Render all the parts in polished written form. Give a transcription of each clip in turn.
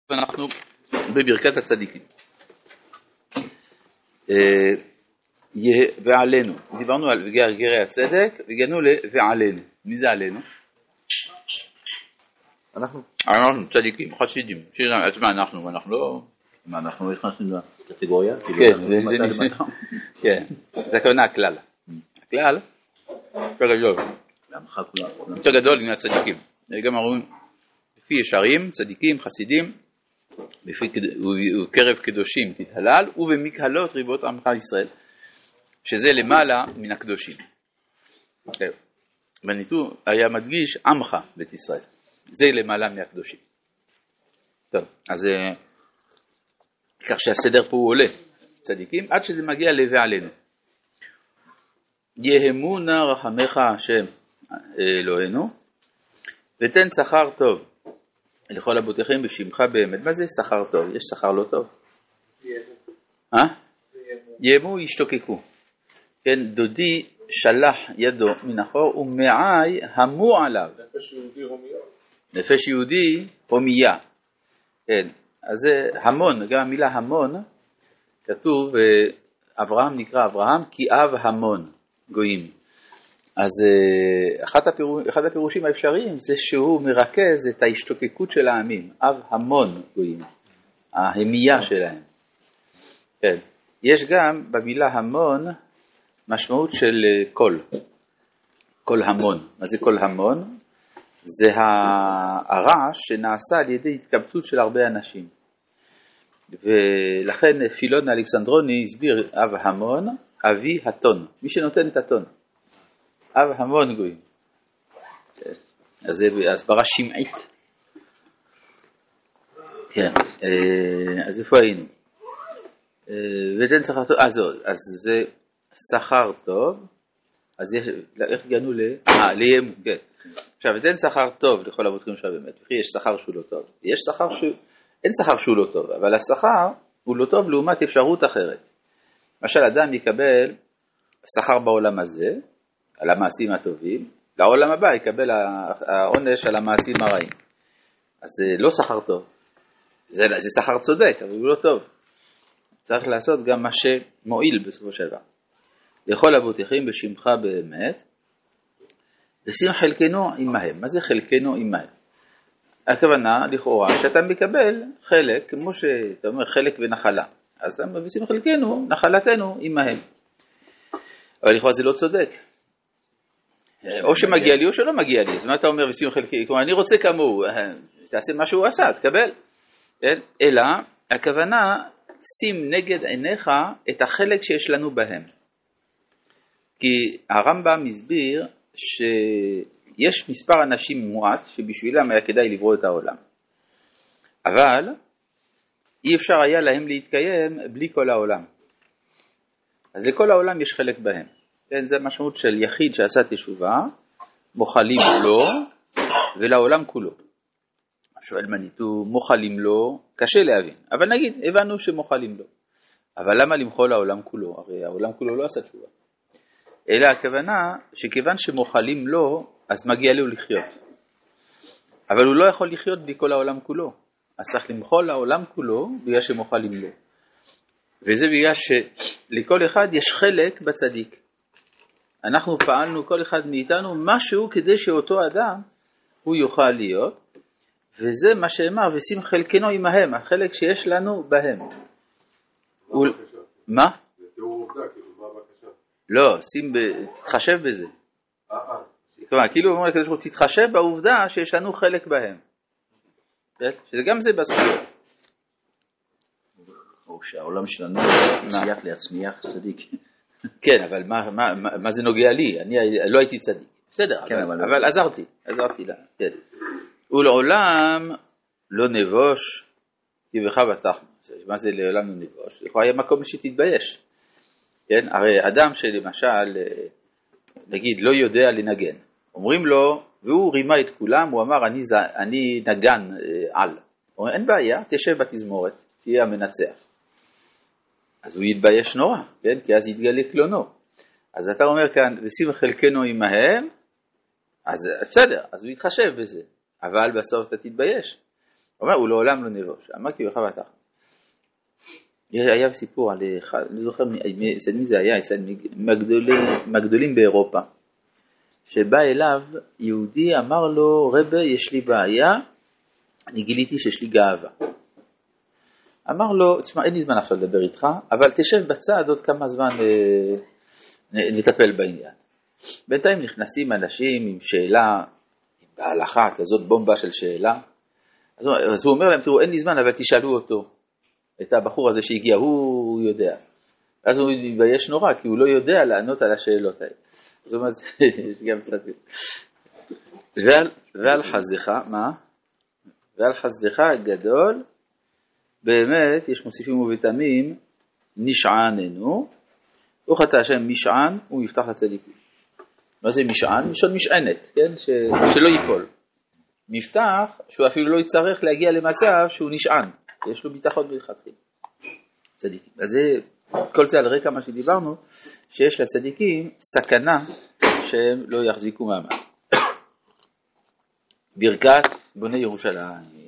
אנחנו בברכת הצדיקים. ועלינו, דיברנו על גרי הצדק, והגענו ועלינו. מי זה עלינו? אנחנו צדיקים, חסידים. אנחנו לא... מה, אנחנו נכנסים לקטגוריה? כן, זה הכוונה הכלל. הכלל, יותר גדול עם הצדיקים. גם אומרים, לפי ישרים, צדיקים, חסידים, בקרב קדושים תתהלל, ובמקהלות ריבות עמך ישראל, שזה למעלה מן הקדושים. בניתור היה מדגיש עמך בית ישראל, זה למעלה מהקדושים. טוב, אז כך שהסדר פה הוא עולה, צדיקים, עד שזה מגיע ועלינו. יהמונה רחמך השם אלוהינו, ותן שכר טוב לכל אבותיכם בשמך באמת. מה זה שכר טוב? יש שכר לא טוב? יהמו ישתוקקו. כן, דודי שלח ידו מן החור ומעי המו עליו. נפש יהודי הומיה. נפש יהודי הומיה. כן, אז זה המון, גם המילה המון, כתוב, אברהם נקרא אברהם כי אב המון גויים. אז אחד הפירושים האפשריים זה שהוא מרכז את ההשתוקקות של העמים, אב המון גויים, ההמייה שלהם. כן. יש גם במילה המון משמעות של קול המון. מה זה קול המון? זה הרעש שנעשה על ידי התקבצות של הרבה אנשים. ולכן פילון אלכסנדרוני הסביר אב המון, אבי הטון, מי שנותן את הטון. אב המון גויים. אז זה הסברה שמעית. כן. אז איפה היינו? ותן שכר טוב. אז זה שכר טוב. אז איך הגענו ליהמו? כן. עכשיו, ותן שכר טוב לכל אבותיכם שלך באמת. וכי יש שכר שהוא לא טוב. אין שכר שהוא לא טוב, אבל השכר הוא לא טוב לעומת אפשרות אחרת. למשל, אדם יקבל שכר בעולם הזה, על המעשים הטובים, לעולם הבא יקבל העונש על המעשים הרעים. אז זה לא שכר טוב. זה שכר צודק, אבל הוא לא טוב. צריך לעשות גם מה שמועיל בסופו של דבר. לכל אבותיכם בשמך באמת, ושים חלקנו עמהם. מה זה חלקנו עמהם? הכוונה, לכאורה, שאתה מקבל חלק, כמו שאתה אומר, חלק ונחלה. אז אתה מבשים חלקנו, נחלתנו עמהם. אבל לכאורה זה לא צודק. או שמגיע לי או שלא מגיע לי. אז מה אתה אומר ושים חלקי? כלומר, אני רוצה כמוהו, תעשה מה שהוא עשה, תקבל. אלא, הכוונה, שים נגד עיניך את החלק שיש לנו בהם. כי הרמב"ם מסביר שיש מספר אנשים מועט שבשבילם היה כדאי לברוא את העולם. אבל אי אפשר היה להם להתקיים בלי כל העולם. אז לכל העולם יש חלק בהם. כן, זה משמעות של יחיד שעשה תשובה, מוחלים לו ולעולם כולו. שואל מניתו, מוחלים לו, קשה להבין. אבל נגיד, הבנו שמוחלים לו. אבל למה למחול העולם כולו? הרי העולם כולו לא עשה תשובה. אלא הכוונה שכיוון שמוחלים לו, אז מגיע לו לחיות. אבל הוא לא יכול לחיות בלי כל העולם כולו. אז צריך למחול לעולם כולו בגלל שמוחלים לו. וזה בגלל שלכל אחד יש חלק בצדיק. אנחנו פעלנו כל אחד מאיתנו משהו כדי שאותו אדם הוא יוכל להיות. וזה מה שאמר, ושים חלקנו עמהם, החלק שיש לנו בהם. מה? זה תיאור עובדה, כאילו, מה הבקשה? לא, תתחשב בזה. כלומר, כאילו הוא אומר לקדוש ברוך הוא, תתחשב בעובדה שיש לנו חלק בהם. שזה גם זה בזכויות. או שהעולם שלנו מצליח להצמיח צדיק. כן, אבל מה זה נוגע לי? אני לא הייתי צדיק. בסדר, אבל עזרתי לה. כן. ולעולם לא נבוש תיבך בתחם. מה זה לעולם לא נבוש? יכול היה מקום שתתבייש. כן? הרי אדם שלמשל, נגיד, לא יודע לנגן. אומרים לו, והוא רימה את כולם, הוא אמר, אני נגן על. הוא אומר, אין בעיה, תשב בתזמורת, תהיה המנצח. אז הוא יתבייש נורא, כן? כי אז יתגלה קלונו. אז אתה אומר כאן, ושים חלקנו עמהם, אז בסדר, אז הוא יתחשב בזה. אבל בסוף אתה תתבייש. אומר, הוא לעולם לא נבוש, אמר כי בחווה תחת. היה סיפור על, לא זוכר אצל מי זה היה, אצל מהגדולים באירופה, שבא אליו יהודי, אמר לו, רבי, יש לי בעיה, אני גיליתי שיש לי גאווה. אמר לו, תשמע, אין לי זמן עכשיו לדבר איתך, אבל תשב בצד עוד כמה זמן נטפל בעניין. בינתיים נכנסים אנשים עם שאלה, בהלכה, כזאת בומבה של שאלה, אז הוא אומר להם, תראו, אין לי זמן, אבל תשאלו אותו, את הבחור הזה שהגיע, הוא יודע. אז הוא מתבייש נורא, כי הוא לא יודע לענות על השאלות האלה. זאת אומרת, יש גם קצת... ועל חסדך, מה? ועל חסדך הגדול, באמת, יש מוסיפים ובתמים, נשעננו, וחטא השם משען, הוא יפתח לצדיקים. מה זה משען? משעון משענת, כן? שלא ייפול. מפתח, שהוא אפילו לא יצטרך להגיע למצב שהוא נשען. יש לו ביטחון מלכתחילה. צדיקים. אז זה, כל זה על רקע מה שדיברנו, שיש לצדיקים סכנה שהם לא יחזיקו מעמד. ברכת בוני ירושלים.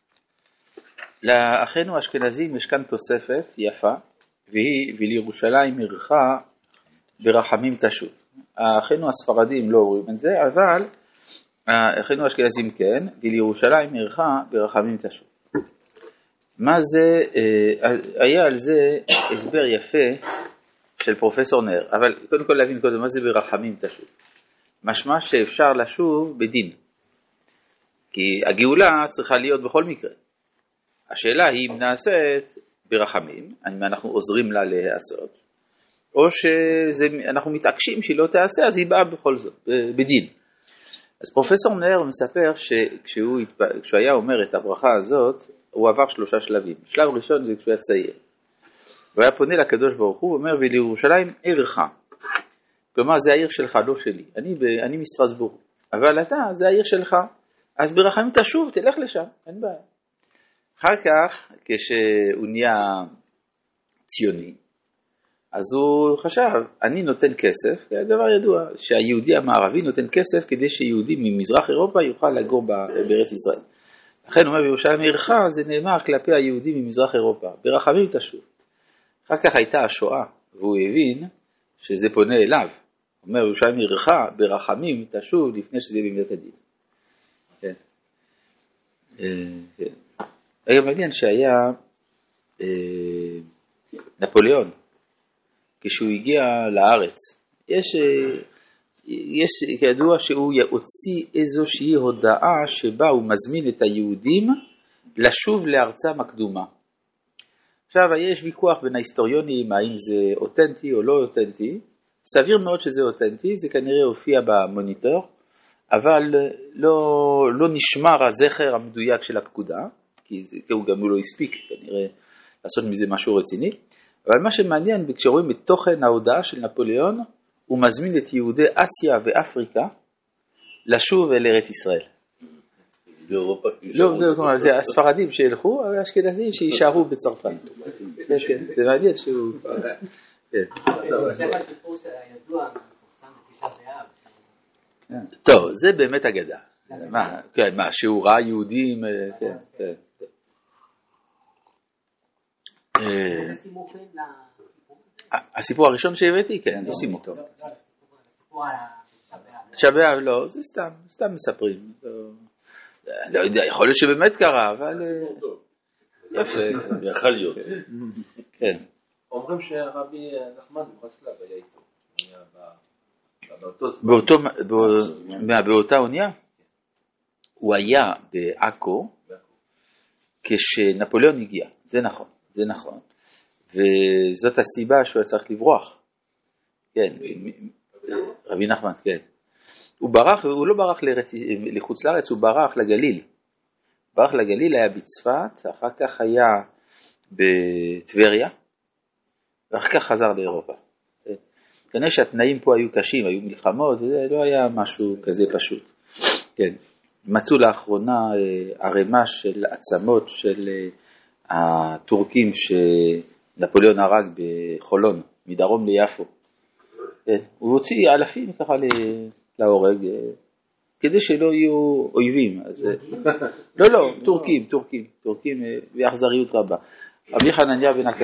לאחינו האשכנזים יש כאן תוספת יפה, והיא ולירושלים עירך ברחמים תשוב. האחינו הספרדים לא אומרים את זה, אבל האחינו האשכנזים כן, ולירושלים עירך ברחמים תשוב. מה זה, היה על זה הסבר יפה של פרופסור נר, אבל קודם כל להבין קודם מה זה ברחמים תשוב. משמע שאפשר לשוב בדין, כי הגאולה צריכה להיות בכל מקרה. השאלה היא אם נעשית ברחמים, אם אנחנו עוזרים לה להיעשות, או שאנחנו מתעקשים שהיא לא תעשה, אז היא באה בכל זאת, בדין. אז פרופסור נר מספר שכשהוא היה אומר את הברכה הזאת, הוא עבר 3 שלבים. שלב ראשון זה כשהוא היה צעיר. הוא היה פונה לקדוש ברוך הוא, הוא אומר, ולירושלים עירך. כלומר, זה העיר שלך, לא שלי. אני מסטרסבורג. אבל אתה, זה העיר שלך. אז ברחמים תשוב, תלך לשם, אין בעיה. אחר כך, כשהוא נהיה ציוני, אז הוא חשב, אני נותן כסף, זה דבר ידוע, שהיהודי המערבי נותן כסף כדי שיהודי ממזרח אירופה יוכל לגור בארץ ישראל. לכן הוא אומר, בירושלים עירך, זה נאמר כלפי היהודים ממזרח אירופה, ברחמים תשוב. אחר כך הייתה השואה, והוא הבין שזה פונה אליו. הוא אומר, בירושלים עירך, ברחמים תשוב, לפני שזה במידת הדין. כן. היה מעניין שהיה נפוליאון, כשהוא הגיע לארץ, יש כידוע שהוא יוציא איזושהי הודעה שבה הוא מזמין את היהודים לשוב לארצם הקדומה. עכשיו, יש ויכוח בין ההיסטוריונים, האם זה אותנטי או לא אותנטי. סביר מאוד שזה אותנטי, זה כנראה הופיע במוניטור, אבל לא נשמר הזכר המדויק של הפקודה, כי הוא גם לא הספיק כנראה לעשות מזה משהו רציני. אבל מה שמעניין, כשרואים את תוכן ההודעה של נפוליאון, הוא מזמין את יהודי אסיה ואפריקה לשוב אל ארץ ישראל. באירופה? לא, זה הספרדים שילכו, אבל האשכנזים שישארו בצרפת. זה מעניין שהוא... טוב, זה באמת אגדה. מה, שהוא ראה יהודים... הסיפור הראשון שהבאתי, כן, לא שימו אותו. שבאב, לא, זה סתם מספרים. לא יודע, יכול להיות שבאמת קרה, אבל... יפה. יכול להיות. כן. אומרים שהרבי נחמן מברסלב היה איתו. באותה אונייה? הוא היה בעכו כשנפוליאון הגיע, זה נכון. וזאת הסיבה שהוא צריך לברוח. כן, רבי נחמן, כן. הוא לא ברח לחוץ לארץ, הוא ברח לגליל. ברח לגליל, היה בצפת, אחר כך היה בטבריה, ואחר כך חזר לאירופה. כנראה שהתנאים פה היו קשים, היו מלחמות, וזה לא היה משהו כזה פשוט. כן. מצאו לאחרונה ערימה של עצמות של הטורקים שנפוליאון הרג בחולון, מדרום ליפו. הוא הוציא אלפים ככה להורג, כדי שלא יהיו אויבים. לא, טורקים, באכזריות רבה. רבי חנניה בן עקשיא